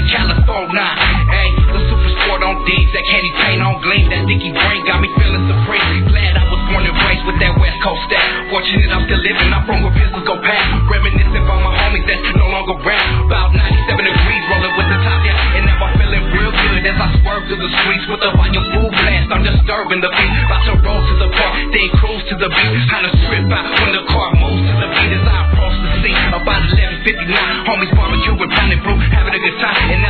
California. Hey, the super sport on D's, that candy paint on gleam, that dicky brain got me feeling supreme. Glad I was born and raised with that West Coast style. Fortunate I'm still living, I'm from where pistols go past. Reminiscing about my homies that's no longer around. About 97 degrees, rolling with the top down, and now I'm feeling real good as I swerve through the streets with the volume full blast. I'm disturbing the beat, about to roll to the park, then cruise to the beat. Kinda strip out when the car moves to the beat as I approach the scene. About 11:59, homies barbecuing, pounding brew, having a good time. And